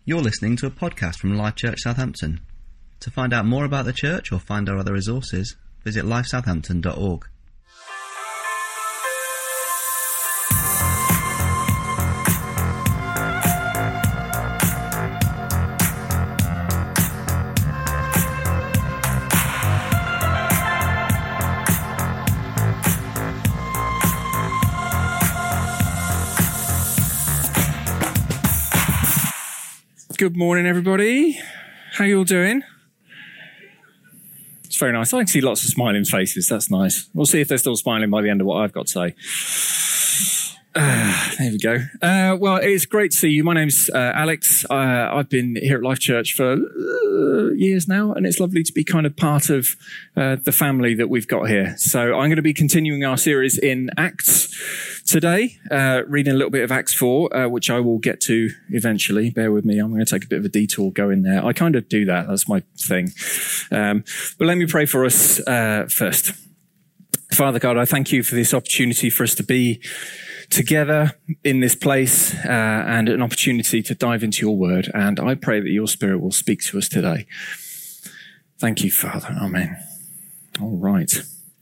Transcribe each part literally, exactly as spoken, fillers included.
You're listening to a podcast from Life Church Southampton. To find out more about the church or find our other resources, visit life southampton dot org. Good morning, everybody. How you all doing? It's very nice. I can see lots of smiling faces. That's nice. We'll see if they're still smiling by the end of what I've got to say. Uh, there we go. Uh, well, it's great to see you. My name's uh, Alex. Uh, I've been here at Life Church for uh, years now, and it's lovely to be kind of part of uh, the family that we've got here. So I'm going to be continuing our series in Acts today, uh, reading a little bit of Acts four, uh, which I will get to eventually. Bear with me. I'm going to take a bit of a detour going there. I kind of do that. That's my thing. Um, but let me pray for us uh, first. Father God, I thank you for this opportunity for us to be together in this place uh, and an opportunity to dive into your word. And I pray that your spirit will speak to us today. Thank you, Father. Amen. All right.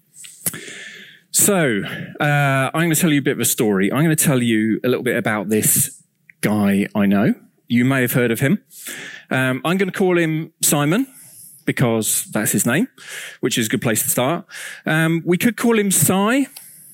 So uh, I'm going to tell you a bit of a story. I'm going to tell you a little bit about this guy I know. You may have heard of him. Um, I'm going to call him Simon, because that's his name, which is a good place to start. Um, we could call him Si.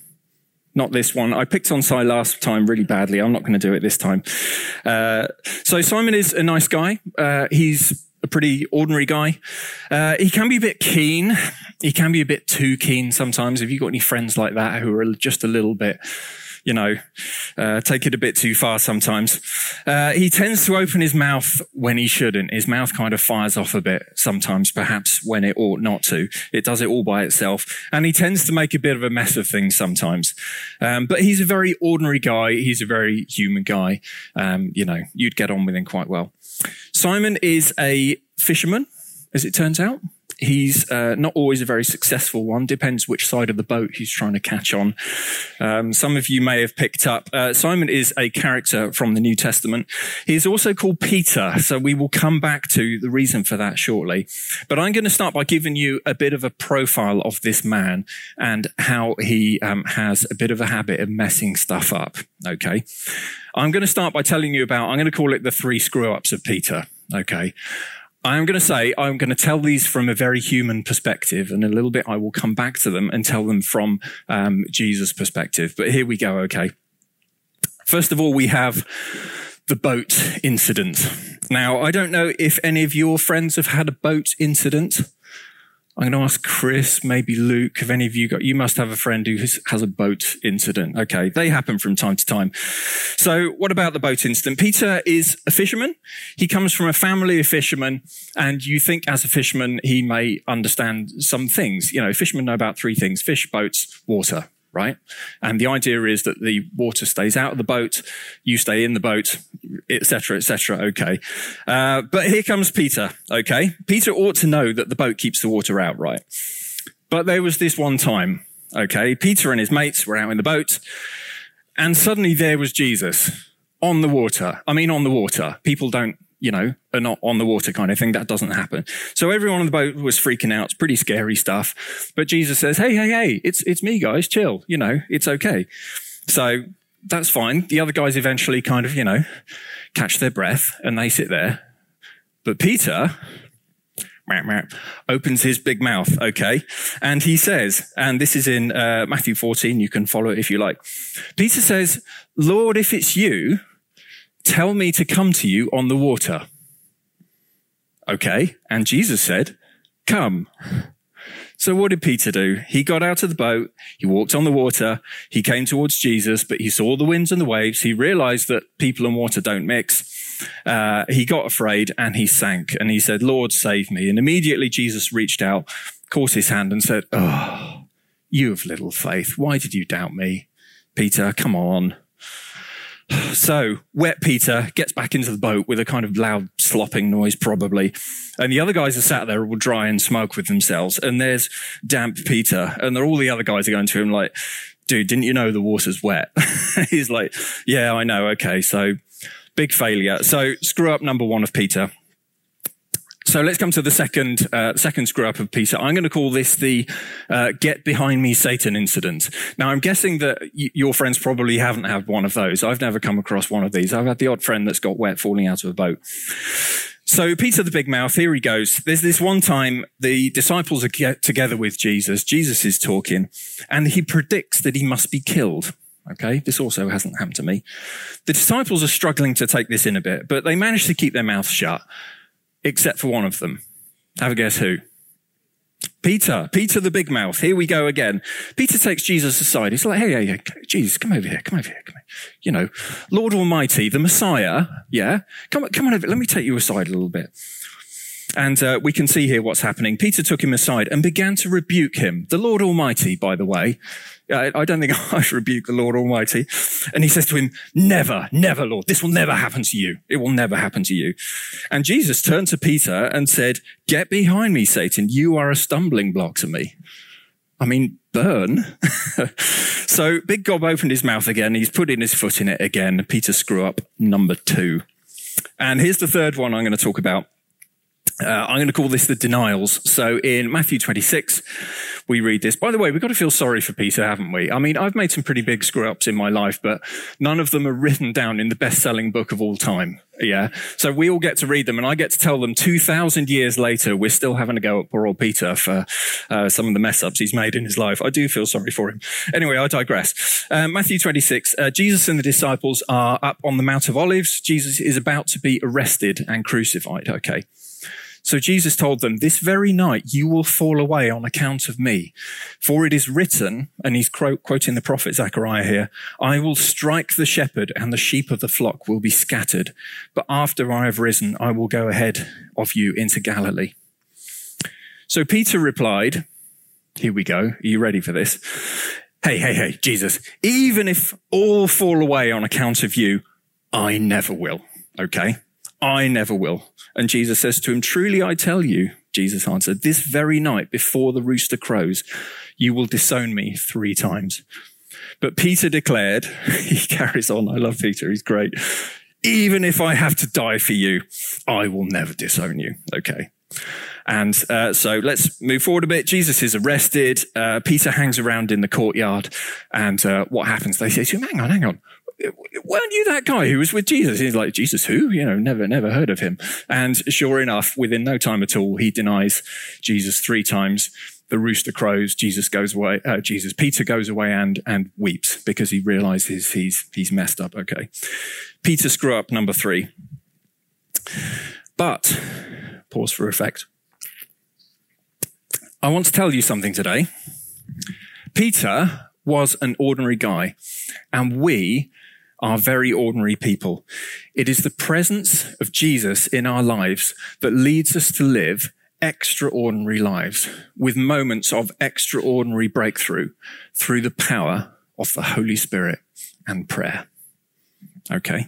Not this one. I picked on Si last time really badly. I'm not going to do it this time. Uh, so Simon is a nice guy. Uh, he's a pretty ordinary guy. Uh, he can be a bit keen. He can be a bit too keen sometimes. Have you got any friends like that who are just a little bit, you know, uh, take it a bit too far sometimes? Uh, he tends to open his mouth when he shouldn't. His mouth kind of fires off a bit sometimes, perhaps when it ought not to. It does it all by itself. And he tends to make a bit of a mess of things sometimes. Um, but he's a very ordinary guy. He's a very human guy. Um, you know, you'd get on with him quite well. Simon is a fisherman, as it turns out. He's uh, not always a very successful one. Depends which side of the boat he's trying to catch on. Um, some of you may have picked up. Uh, Simon is a character from the New Testament. He's also called Peter, so we will come back to the reason for that shortly. But I'm going to start by giving you a bit of a profile of this man and how he um, has a bit of a habit of messing stuff up. Okay. I'm going to start by telling you about, I'm going to call it the three screw-ups of Peter. Okay. I'm going to say, I'm going to tell these from a very human perspective, and in a little bit I will come back to them and tell them from um, Jesus' perspective. But here we go, okay? First of all, we have the boat incident. Now, I don't know if any of your friends have had a boat incident. I'm going to ask Chris, maybe Luke, have any of you got, you must have a friend who has, has a boat incident. Okay, they happen from time to time. So what about the boat incident? Peter is a fisherman. He comes from a family of fishermen, and you think as a fisherman, he may understand some things. You know, fishermen know about three things: fish, boats, water, right? And the idea is that the water stays out of the boat, you stay in the boat, et cetera, et cetera. Okay. Uh, but here comes Peter. Okay. Peter ought to know that the boat keeps the water out, right? But there was this one time. Okay. Peter and his mates were out in the boat, and suddenly there was Jesus on the water. I mean, on the water. People don't, you know, are not on the water kind of thing. That doesn't happen. So everyone on the boat was freaking out. It's pretty scary stuff. But Jesus says, hey, hey, hey, it's, it's me, guys. Chill. You know, it's okay. So that's fine. The other guys eventually kind of, you know, catch their breath and they sit there. But Peter opens his big mouth. Okay. And he says, and this is in uh, Matthew fourteen. You can follow it if you like. Peter says, Lord, if it's you, tell me to come to you on the water. Okay. And Jesus said, come. So what did Peter do? He got out of the boat. He walked on the water. He came towards Jesus, but he saw the winds and the waves. He realized that people and water don't mix. Uh, he got afraid and he sank, and he said, Lord, save me. And immediately Jesus reached out, caught his hand and said, oh, you of little faith. Why did you doubt me? Peter, come on. So wet Peter gets back into the boat with a kind of loud slopping noise probably. And the other guys are sat there all dry and smug with themselves. And there's damp Peter. And all the other guys are going to him like, dude, didn't you know the water's wet? He's like, yeah, I know. Okay. So Big failure. So screw up number one of Peter. So let's come to the second uh, second screw up of Peter. I'm going to call this the uh, get behind me Satan incident. Now, I'm guessing that y- your friends probably haven't had one of those. I've never come across one of these. I've had the odd friend that's got wet falling out of a boat. So Peter the big mouth, here he goes. There's this one time the disciples are get together with Jesus. Jesus is talking and he predicts that he must be killed. Okay, this also hasn't happened to me. The disciples are struggling to take this in a bit, but they manage to keep their mouths shut. Except for one of them. Have a guess who? Peter. Peter the big mouth. Here we go again. Peter takes Jesus aside. He's like, hey, hey, hey, Jesus, come over here. Come over here. Come here. You know, Lord Almighty, the Messiah. Yeah. Come on, come on over. Let me take you aside a little bit. And uh, we can see here what's happening. Peter took him aside and began to rebuke him. The Lord Almighty, by the way. I, I don't think I should rebuke the Lord Almighty. And he says to him, never, never, Lord. This will never happen to you. It will never happen to you. And Jesus turned to Peter and said, get behind me, Satan. You are a stumbling block to me. I mean, burn. So Big Gob opened his mouth again. He's putting his foot in it again. Peter screw up number two. And here's the third one I'm going to talk about. Uh, I'm going to call this the denials. So in Matthew twenty-six, we read this. By the way, we've got to feel sorry for Peter, haven't we? I mean, I've made some pretty big screw-ups in my life, but none of them are written down in the best-selling book of all time. Yeah. So we all get to read them, and I get to tell them two thousand years later, we're still having to go at poor old Peter for uh, some of the mess-ups he's made in his life. I do feel sorry for him. Anyway, I digress. Uh, Matthew twenty-six, uh, Jesus and the disciples are up on the Mount of Olives. Jesus is about to be arrested and crucified. Okay. So Jesus told them, this very night you will fall away on account of me. For it is written, and he's quoting the prophet Zechariah here, I will strike the shepherd and the sheep of the flock will be scattered. But after I have risen, I will go ahead of you into Galilee. So Peter replied, here we go. Are you ready for this? Hey, hey, hey, Jesus, even if all fall away on account of you, I never will. Okay. I never will. And Jesus says to him, truly I tell you, Jesus answered, this very night before the rooster crows, you will disown me three times. But Peter declared, he carries on. I love Peter. He's great. Even if I have to die for you, I will never disown you. Okay. And uh, so let's move forward a bit. Jesus is arrested. Uh, Peter hangs around in the courtyard. And uh, what happens? They say to him, hang on, hang on. Weren't you that guy who was with Jesus? He's like, Jesus who? You know, never, never heard of him. And sure enough, within no time at all, he denies Jesus three times. The rooster crows. Jesus goes away. Uh, Jesus, Peter goes away and and weeps because he realizes he's he's messed up. Okay, Peter screw up number three. But pause for effect. I want to tell you something today. Peter was an ordinary guy, and we are very ordinary people. It is the presence of Jesus in our lives that leads us to live extraordinary lives with moments of extraordinary breakthrough through the power of the Holy Spirit and prayer. Okay.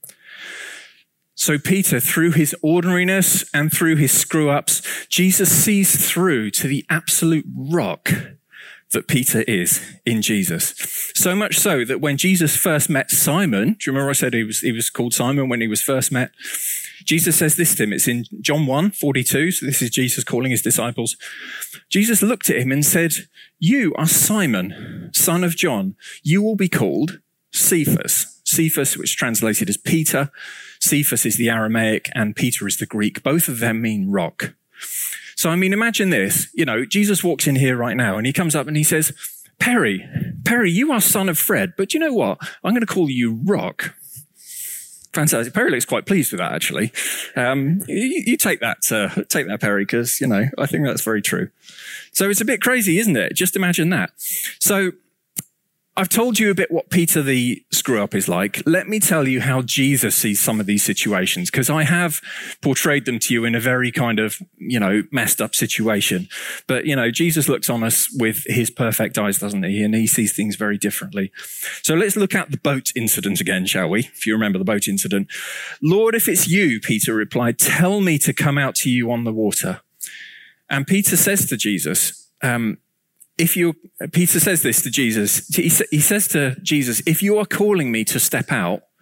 So Peter, through his ordinariness and through his screw-ups, Jesus sees through to the absolute rock that Peter is in Jesus. So much so that when Jesus first met Simon, do you remember I said he was, he was called Simon when he was first met? Jesus says this to him. It's in John one forty-two. So this is Jesus calling his disciples. Jesus looked at him and said, you are Simon, son of John. You will be called Cephas. Cephas, which is translated as Peter. Cephas is the Aramaic and Peter is the Greek. Both of them mean rock. So, I mean, imagine this, you know, Jesus walks in here right now and he comes up and he says, Perry, Perry, you are son of Fred, but you know what? I'm going to call you Rock. Fantastic. Perry looks quite pleased with that, actually. Um, you, you take that, uh, take that, Perry, because, you know, I think that's very true. So it's a bit crazy, isn't it? Just imagine that. So I've told you a bit what Peter the screw-up is like. Let me tell you how Jesus sees some of these situations, because I have portrayed them to you in a very kind of, you know, messed up situation. But, you know, Jesus looks on us with his perfect eyes, doesn't he? And he sees things very differently. So let's look at the boat incident again, shall we? If you remember the boat incident. Lord, if it's you, Peter replied, tell me to come out to you on the water. And Peter says to Jesus, um, If you, Peter says this to Jesus, he, he says to Jesus, if you are calling me to step out,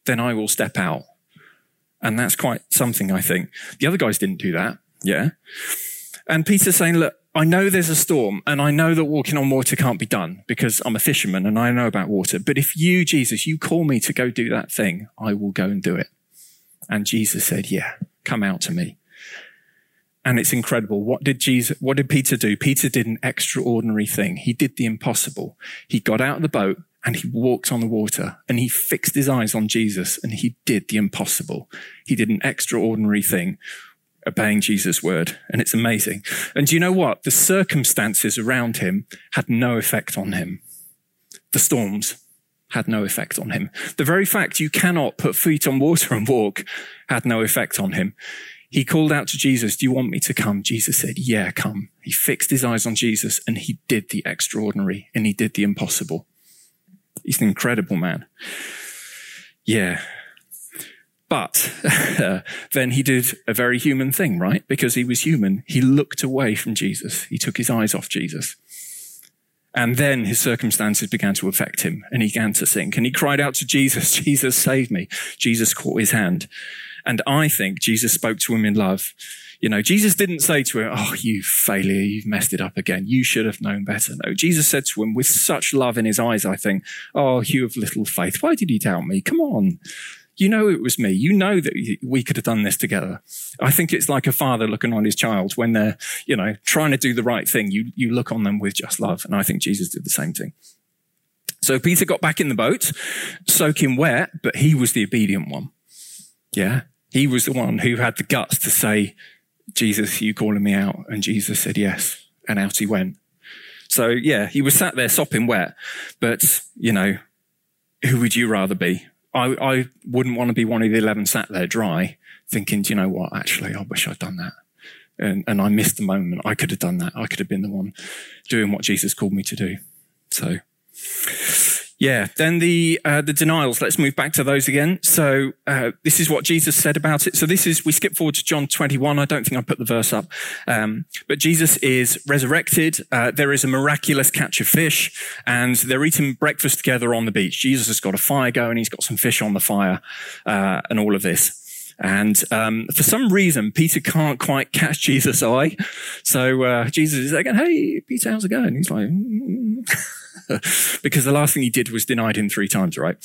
then I will step out. And that's quite something, I think. The other guys didn't do that, yeah? And Peter's saying, look, I know there's a storm, and I know that walking on water can't be done because I'm a fisherman and I know about water. But if you, Jesus, you call me to go do that thing, I will go and do it. And Jesus said, yeah, come out to me. And it's incredible. What did Jesus, what did Peter do? Peter did an extraordinary thing. He did the impossible. He got out of the boat and he walked on the water and he fixed his eyes on Jesus and he did the impossible. He did an extraordinary thing, obeying Jesus' word. And it's amazing. And do you know what? The circumstances around him had no effect on him. The storms had no effect on him. The very fact you cannot put feet on water and walk had no effect on him. He called out to Jesus, do you want me to come? Jesus said, yeah, come. He fixed his eyes on Jesus and he did the extraordinary and he did the impossible. He's an incredible man. Yeah. But then he did a very human thing, right? Because he was human. He looked away from Jesus. He took his eyes off Jesus. And then his circumstances began to affect him and he began to sink. And he cried out to Jesus, Jesus, save me. Jesus caught his hand. And I think Jesus spoke to him in love. You know, Jesus didn't say to him, oh, you failure, you've messed it up again. You should have known better. No, Jesus said to him with such love in his eyes, I think, oh, you of little faith, why did you doubt me? Come on. You know it was me. You know that we could have done this together. I think it's like a father looking on his child when they're, you know, trying to do the right thing. You, you look on them with just love. And I think Jesus did the same thing. So Peter got back in the boat, soaking wet, but he was the obedient one. Yeah. He was the one who had the guts to say, Jesus, you calling me out? And Jesus said, yes. And out he went. So yeah, he was sat there sopping wet, but you know, who would you rather be? I, I wouldn't want to be one of the eleven sat there dry thinking, do you know what? Actually, I wish I'd done that. And, and I missed the moment. I could have done that. I could have been the one doing what Jesus called me to do. So yeah, then the uh, the denials. Let's move back to those again. So uh, this is what Jesus said about it. So this is, we skip forward to John twenty-one. I don't think I put the verse up. Um, but Jesus is resurrected. Uh, there is a miraculous catch of fish and they're eating breakfast together on the beach. Jesus has got a fire going. He's got some fish on the fire uh, and all of this. And um, for some reason, Peter can't quite catch Jesus' eye. So uh, Jesus is like, hey, Peter, how's it going? He's like, mm. Because the last thing he did was denied him three times, right?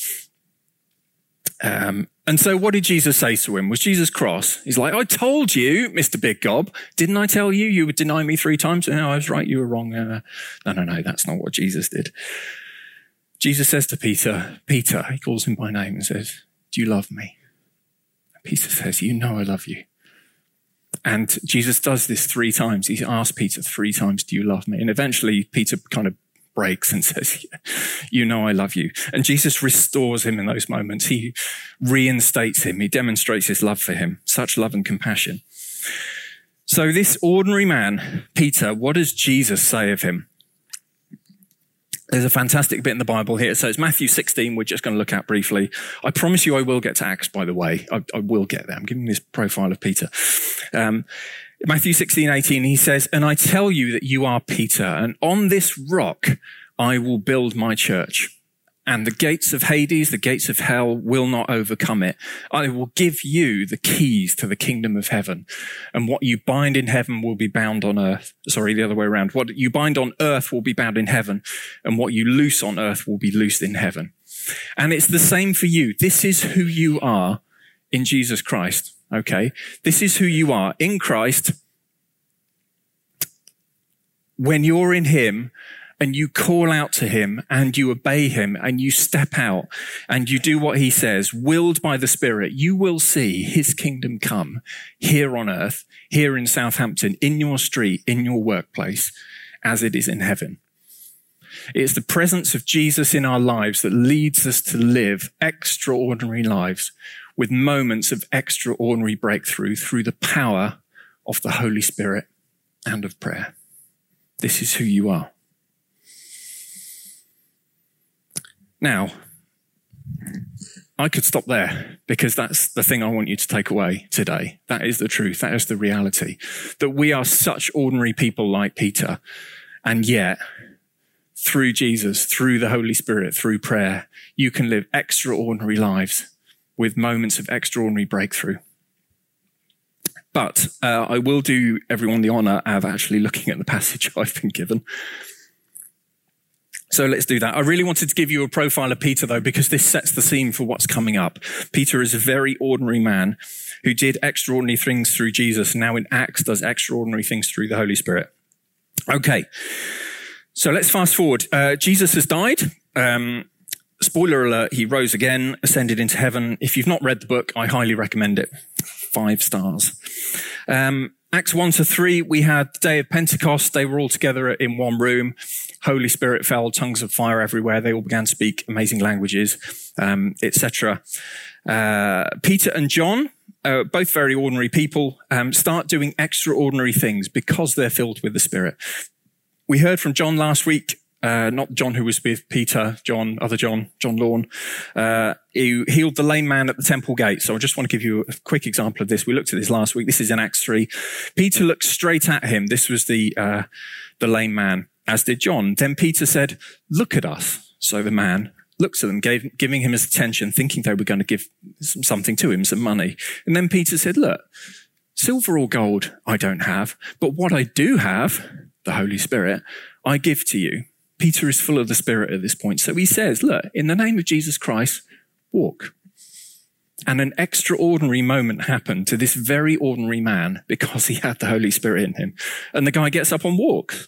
Um, and so what did Jesus say to him? Was Jesus cross? He's like, I told you, Mister Big Gob, didn't I tell you you would deny me three times? No, I was right, you were wrong. Uh, no, no, no, that's not what Jesus did. Jesus says to Peter, Peter, he calls him by name and says, do you love me? And Peter says, you know I love you. And Jesus does this three times. He asks Peter three times, do you love me? And eventually Peter kind of breaks and says, you know I love you. And Jesus restores him in those moments. He reinstates him. He demonstrates his love for him. Such love and compassion. So this ordinary man, Peter, what does Jesus say of him? There's a fantastic bit in the Bible here. So it's Matthew sixteen, we're just going to look at briefly. I promise you I will get to Acts, by the way. I, I will get there. I'm giving this profile of Peter. Um, Matthew sixteen, eighteen, he says, and I tell you that you are Peter, and on this rock I will build my church. And the gates of Hades, the gates of hell will not overcome it. I will give you the keys to the kingdom of heaven. And what you bind in heaven will be bound on earth. Sorry, the other way around. What you bind on earth will be bound in heaven. And what you loose on earth will be loosed in heaven. And it's the same for you. This is who you are in Jesus Christ. Okay, this is who you are in Christ. When you're in him and you call out to him and you obey him and you step out and you do what he says, willed by the Spirit, you will see his kingdom come here on earth, here in Southampton, in your street, in your workplace, as it is in heaven. It's the presence of Jesus in our lives that leads us to live extraordinary lives with moments of extraordinary breakthrough through the power of the Holy Spirit and of prayer. This is who you are. Now, I could stop there because that's the thing I want you to take away today. That is the truth. That is the reality. That we are such ordinary people like Peter, and yet through Jesus, through the Holy Spirit, through prayer, you can live extraordinary lives with moments of extraordinary breakthrough. But uh, I will do everyone the honour of actually looking at the passage I've been given. So let's do that. I really wanted to give you a profile of Peter, though, because this sets the scene for what's coming up. Peter is a very ordinary man who did extraordinary things through Jesus, and now in Acts does extraordinary things through the Holy Spirit. Okay, so let's fast forward. Uh, Jesus has died. Um, spoiler alert, he rose again, ascended into heaven. If you've not read the book, I highly recommend it. Five stars. Um, Acts one to three, we had the day of Pentecost. They were all together in one room. Holy Spirit fell, tongues of fire everywhere. They all began to speak amazing languages, um, et cetera. Uh, Peter and John, uh, both very ordinary people, um, start doing extraordinary things because they're filled with the Spirit. We heard from John last week. Uh, not John who was with Peter, John, other John, John Lawn, uh, who healed the lame man at the temple gate. So I just want to give you a quick example of this. We looked at this last week. This is in Acts three. Peter looked straight at him. This was the, uh, the lame man, as did John. Then Peter said, "Look at us." So the man looked at them, gave, giving him his attention, thinking they were going to give some, something to him, some money. And then Peter said, "Look, silver or gold I don't have, but what I do have, the Holy Spirit, I give to you." Peter is full of the Spirit at this point. So he says, "Look, in the name of Jesus Christ, walk." And an extraordinary moment happened to this very ordinary man because he had the Holy Spirit in him. And the guy gets up and walks.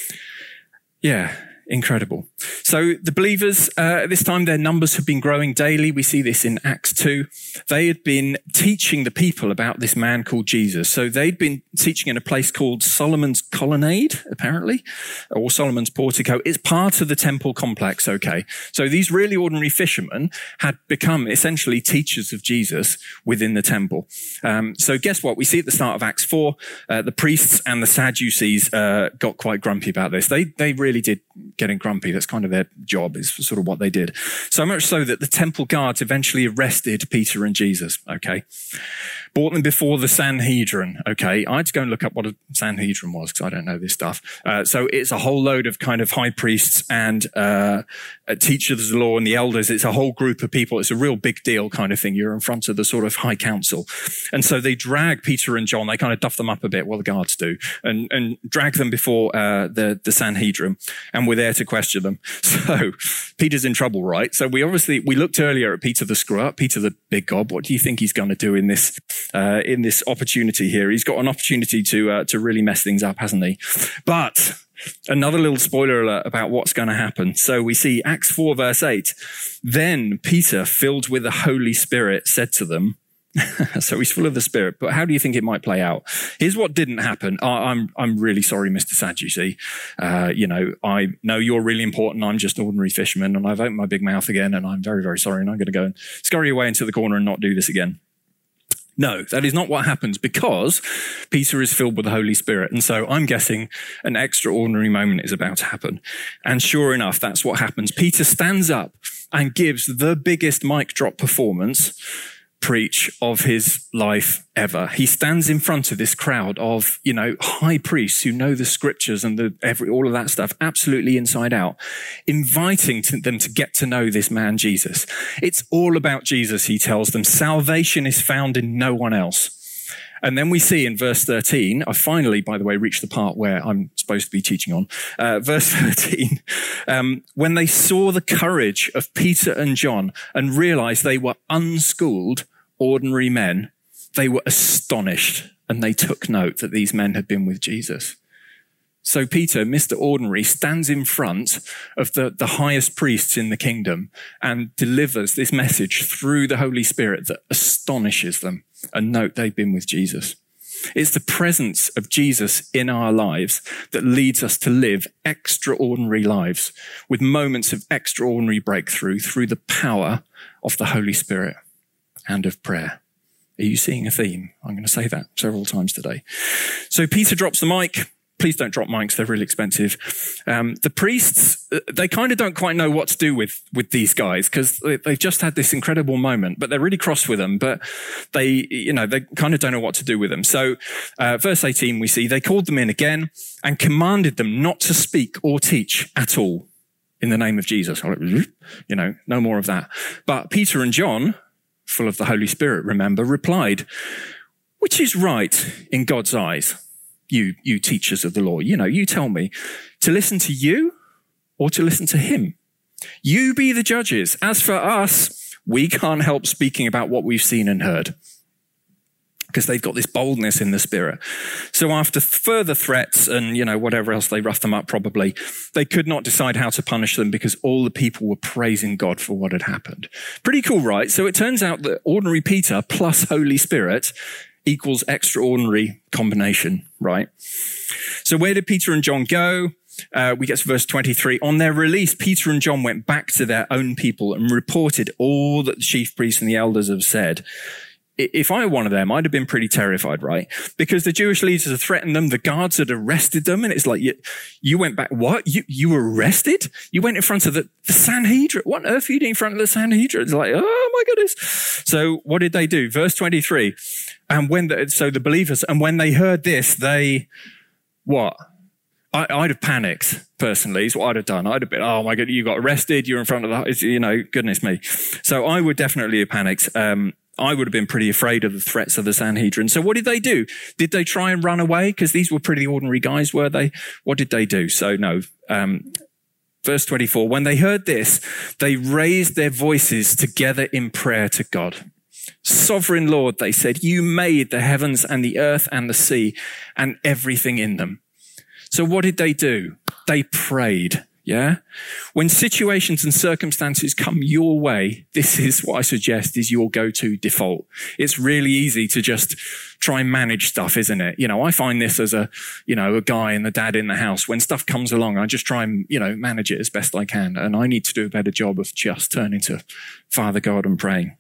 Yeah, incredible. So the believers, uh, at this time, their numbers have been growing daily. We see this in Acts two. They had been teaching the people about this man called Jesus. So they'd been teaching in a place called Solomon's Colonnade, apparently, or Solomon's Portico. It's part of the temple complex, okay? So these really ordinary fishermen had become essentially teachers of Jesus within the temple. Um, so guess what? We see at the start of Acts four, uh, the priests and the Sadducees uh, got quite grumpy about this. They, they really did getting grumpy. That's kind of their job, is sort of what they did. So much so that the temple guards eventually arrested Peter and Jesus, okay? Brought them before the Sanhedrin, okay? I had to go and look up what a Sanhedrin was because I don't know this stuff. Uh, so it's a whole load of kind of high priests and uh, teachers of the law and the elders. It's a whole group of people. It's a real big deal kind of thing. You're in front of the sort of high council. And so they drag Peter and John. They kind of duff them up a bit, what the guards do, and, and drag them before uh, the, the Sanhedrin. And we're there to question them. So Peter's in trouble, right? So we obviously, we looked earlier at Peter the screw-up, Peter the big gob. What do you think he's going to do in this Uh, in this opportunity here? He's got an opportunity to uh, to really mess things up, hasn't he? But another little spoiler alert about what's going to happen. So we see Acts four verse eight. Then Peter, filled with the Holy Spirit, said to them, so he's full of the Spirit, but how do you think it might play out? Here's what didn't happen. I, I'm I'm really sorry, Mister Sadducee. Uh, you know, I know you're really important. I'm just an ordinary fisherman, and I've opened my big mouth again, and I'm very, very sorry, and I'm going to go and scurry away into the corner and not do this again. No, that is not what happens, because Peter is filled with the Holy Spirit. And so I'm guessing an extraordinary moment is about to happen. And sure enough, that's what happens. Peter stands up and gives the biggest mic drop performance preach of his life ever. He stands in front of this crowd of, you know, high priests who know the scriptures and the every all of that stuff absolutely inside out, inviting to them to get to know this man Jesus. It's all about Jesus, he tells them. Salvation is found in no one else. And then we see in verse thirteen, I finally, by the way, reached the part where I'm supposed to be teaching on, uh, verse thirteen, um, when they saw the courage of Peter and John and realized they were unschooled, ordinary men, they were astonished, and they took note that these men had been with Jesus. So Peter, Mister Ordinary, stands in front of the, the highest priests in the kingdom and delivers this message through the Holy Spirit that astonishes them. And note, they've been with Jesus. It's the presence of Jesus in our lives that leads us to live extraordinary lives with moments of extraordinary breakthrough through the power of the Holy Spirit and of prayer. Are you seeing a theme? I'm going to say that several times today. So Peter drops the mic. Please don't drop mics. They're really expensive. Um, the priests, they kind of don't quite know what to do with, with these guys because they've just had this incredible moment, but they're really cross with them. But they, you know, they kind of don't know what to do with them. So uh, verse eighteen, we see they called them in again and commanded them not to speak or teach at all in the name of Jesus. You know, no more of that. But Peter and John full of the Holy Spirit, remember, replied, which is right in God's eyes? You, you teachers of the law, you know, you tell me, to listen to you or to listen to him? You be the judges. As for us, we can't help speaking about what we've seen and heard, because they've got this boldness in the spirit. So after further threats and, you know, whatever else, they roughed them up probably, they could not decide how to punish them because all the people were praising God for what had happened. Pretty cool, right? So it turns out that ordinary Peter plus Holy Spirit equals extraordinary combination, right? So where did Peter and John go? Uh, we get to verse twenty-three. On their release, Peter and John went back to their own people and reported all that the chief priests and the elders have said. If I were one of them, I'd have been pretty terrified, right? Because the Jewish leaders had threatened them. The guards had arrested them. And it's like, you, you went back. What? You, you were arrested? You went in front of the, the Sanhedrin. What on earth are you doing in front of the Sanhedrin? It's like, oh my goodness. So what did they do? Verse twenty-three. And when the, so the believers, and when they heard this, they, what? I, I'd have panicked, personally, is what I'd have done. I'd have been, oh my God, you got arrested. You're in front of the, you know, goodness me. So I would definitely have panicked. Um, I would have been pretty afraid of the threats of the Sanhedrin. So what did they do? Did they try and run away? Because these were pretty ordinary guys, were they? What did they do? So no. Um, verse twenty-four, when they heard this, they raised their voices together in prayer to God. Sovereign Lord, they said, you made the heavens and the earth and the sea and everything in them. So what did they do? They prayed. Yeah. When situations and circumstances come your way, this is what I suggest is your go-to default. It's really easy to just try and manage stuff, isn't it? You know, I find this as a, you know, a guy and the dad in the house. When stuff comes along, I just try and, you know, manage it as best I can. And I need to do a better job of just turning to Father God and praying.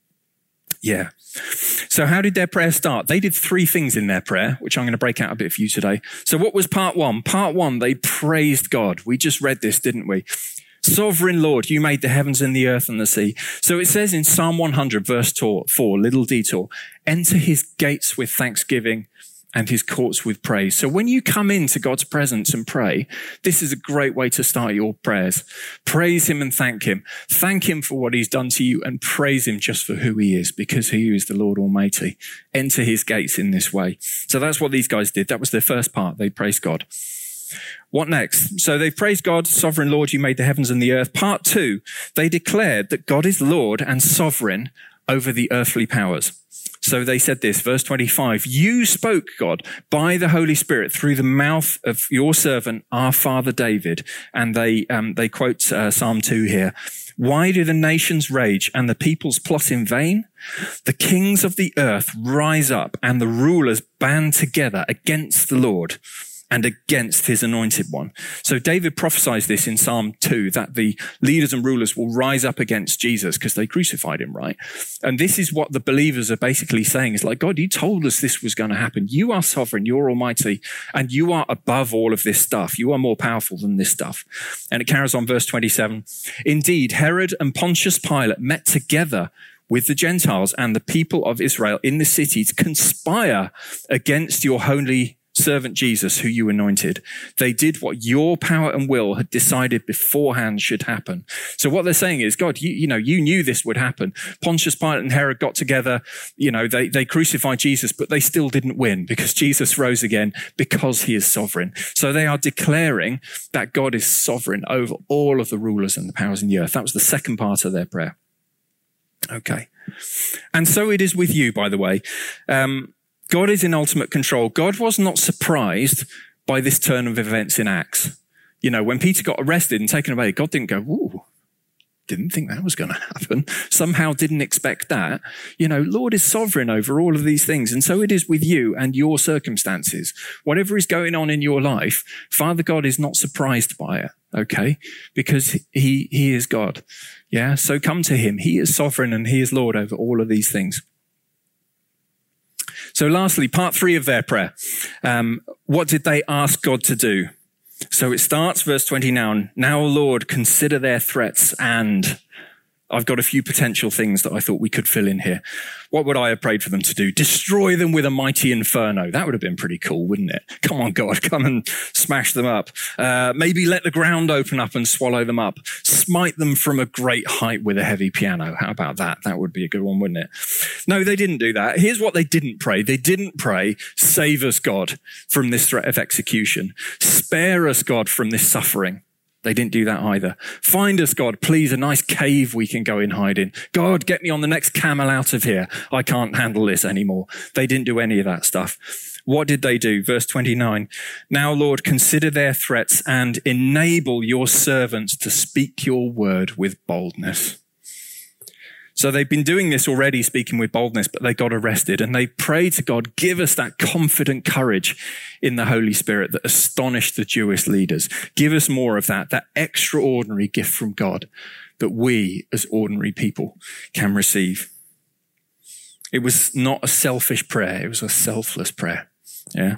Yeah. So how did their prayer start? They did three things in their prayer, which I'm going to break out a bit for you today. So what was part one? Part one, they praised God. We just read this, didn't we? Sovereign Lord, you made the heavens and the earth and the sea. So it says in Psalm one hundred, verse four, little detour, enter his gates with thanksgiving and his courts with praise. So when you come into God's presence and pray, this is a great way to start your prayers. Praise him and thank him. Thank him for what he's done to you and praise him just for who he is, because he is the Lord Almighty. Enter his gates in this way. So that's what these guys did. That was their first part. They praised God. What next? So they praised God, sovereign Lord, you made the heavens and the earth. Part two, they declared that God is Lord and sovereign over the earthly powers. So they said this, verse twenty-five, you spoke, God, by the Holy Spirit through the mouth of your servant, our father David. And they, um, they quote uh, Psalm two here. Why do the nations rage and the peoples plot in vain? The kings of the earth rise up and the rulers band together against the Lord and against his anointed one. So David prophesies this in Psalm two, that the leaders and rulers will rise up against Jesus because they crucified him, right? And this is what the believers are basically saying. It's like, God, you told us this was going to happen. You are sovereign, you're almighty, and you are above all of this stuff. You are more powerful than this stuff. And it carries on, verse twenty-seven. Indeed, Herod and Pontius Pilate met together with the Gentiles and the people of Israel in the city to conspire against your holy servant Jesus, who you anointed. They did what your power and will had decided beforehand should happen. So what they're saying is, God, you, you know, you knew this would happen. Pontius Pilate and Herod got together, you know, they, they crucified Jesus, but they still didn't win because Jesus rose again because he is sovereign. So they are declaring that God is sovereign over all of the rulers and the powers in the earth. That was the second part of their prayer. Okay. And so it is with you, by the way. Um, God is in ultimate control. God was not surprised by this turn of events in Acts. You know, when Peter got arrested and taken away, God didn't go, ooh, didn't think that was going to happen. Somehow didn't expect that. You know, Lord is sovereign over all of these things. And so it is with you and your circumstances. Whatever is going on in your life, Father God is not surprised by it. Okay? Because he, he is God. Yeah. So come to him. He is sovereign and he is Lord over all of these things. So lastly, part three of their prayer. Um, what did they ask God to do? So it starts, verse twenty-nine. Now, Lord, consider their threats and I've got a few potential things that I thought we could fill in here. What would I have prayed for them to do? Destroy them with a mighty inferno. That would have been pretty cool, wouldn't it? Come on, God, come and smash them up. Uh, maybe let the ground open up and swallow them up. Smite them from a great height with a heavy piano. How about that? That would be a good one, wouldn't it? No, they didn't do that. Here's what they didn't pray. They didn't pray, save us, God, from this threat of execution. Spare us, God, from this suffering. They didn't do that either. Find us, God, please, a nice cave we can go and hide in. God, get me on the next camel out of here. I can't handle this anymore. They didn't do any of that stuff. What did they do? Verse twenty-nine. Now, Lord, consider their threats and enable your servants to speak your word with boldness. So they've been doing this already, speaking with boldness, but they got arrested and they prayed to God, give us that confident courage in the Holy Spirit that astonished the Jewish leaders. Give us more of that, that extraordinary gift from God that we as ordinary people can receive. It was not a selfish prayer. It was a selfless prayer. Yeah.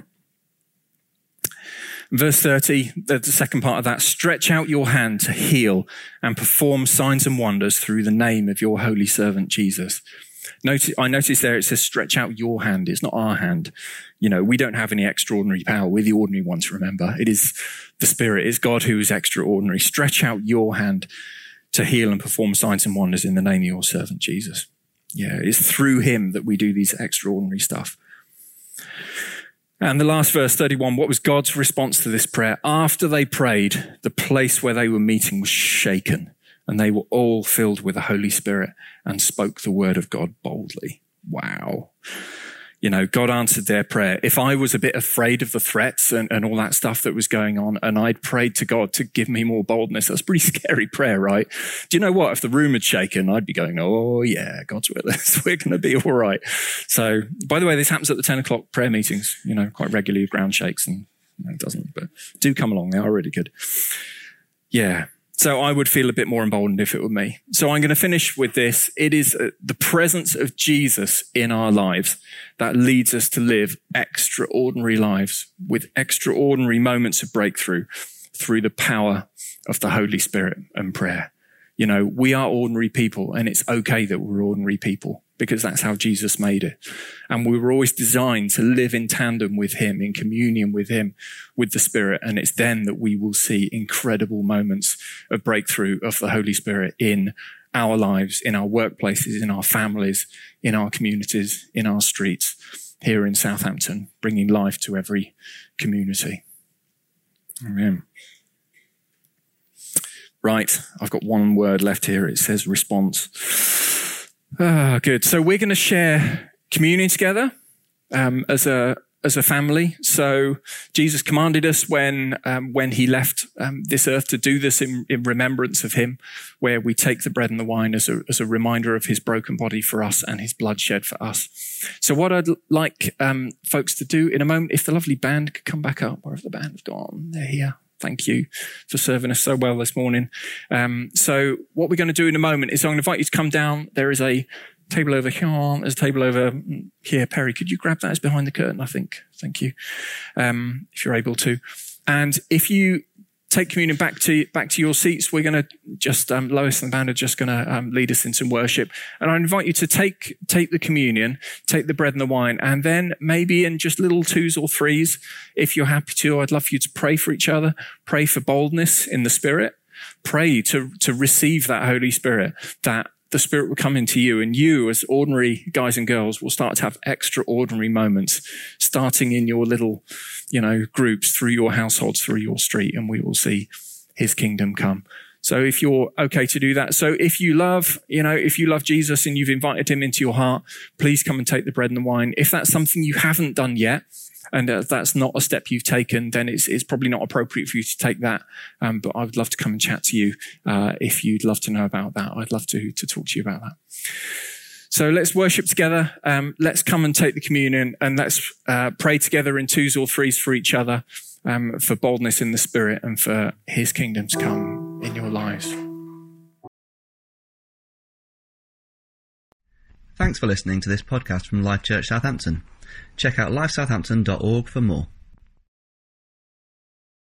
Verse thirty, the second part of that, stretch out your hand to heal and perform signs and wonders through the name of your holy servant, Jesus. Notice, I notice there it says stretch out your hand. It's not our hand. You know, we don't have any extraordinary power. We're the ordinary ones, remember. It is the Spirit. It's God who is extraordinary. Stretch out your hand to heal and perform signs and wonders in the name of your servant, Jesus. Yeah, it's through him that we do these extraordinary stuff. And the last verse, thirty-one, what was God's response to this prayer? After they prayed, the place where they were meeting was shaken, and they were all filled with the Holy Spirit and spoke the word of God boldly. Wow. You know, God answered their prayer. If I was a bit afraid of the threats and, and all that stuff that was going on, and I'd prayed to God to give me more boldness, that's a pretty scary prayer, right? Do you know what? If the room had shaken, I'd be going, oh yeah, God's with us. We're going to be all right. So, by the way, this happens at the ten o'clock prayer meetings, you know, quite regularly, ground shakes, and no, it doesn't, but do come along. They are really good. Yeah. So I would feel a bit more emboldened if it were me. So I'm going to finish with this. It is the presence of Jesus in our lives that leads us to live extraordinary lives with extraordinary moments of breakthrough through the power of the Holy Spirit and prayer. You know, we are ordinary people, and it's okay that we're ordinary people because that's how Jesus made it. And we were always designed to live in tandem with him, in communion with him, with the Spirit. And it's then that we will see incredible moments of breakthrough of the Holy Spirit in our lives, in our workplaces, in our families, in our communities, in our streets here in Southampton, bringing life to every community. Amen. Right, I've got one word left here. It says response. Ah, good. So we're going to share communion together um, as a as a family. So Jesus commanded us when um, when he left um, this earth to do this in, in remembrance of him, where we take the bread and the wine as a as a reminder of his broken body for us and his blood shed for us. So what I'd like um, folks to do in a moment, if the lovely band could come back up, where have the band have gone? They're here. Thank you for serving us so well this morning. Um, so what we're going to do in a moment is I'm going to invite you to come down. There is a table over here. There's a table over here. Perry, could you grab that? It's behind the curtain, I think. Thank you. Um, if you're able to. And if you take communion back to back to your seats, we're going to just, um, Lois and the band are just going to um, lead us in some worship. And I invite you to take take the communion, take the bread and the wine, and then maybe in just little twos or threes, if you're happy to, I'd love for you to pray for each other, pray for boldness in the Spirit, pray to to receive that Holy Spirit, that the Spirit will come into you, and you as ordinary guys and girls will start to have extraordinary moments, starting in your little, you know, groups, through your households, through your street, and we will see his kingdom come. So if you're okay to do that. So if you love, you know, if you love Jesus and you've invited him into your heart, please come and take the bread and the wine. If that's something you haven't done yet, and uh, that's not a step you've taken, then it's, it's probably not appropriate for you to take that. Um, but I would love to come and chat to you uh, if you'd love to know about that. I'd love to to talk to you about that. So let's worship together. Um, let's come and take the communion, and let's uh, pray together in twos or threes for each other, um, for boldness in the Spirit and for his kingdom to come in your lives. Thanks for listening to this podcast from Life Church Southampton. Check out life southampton dot org for more.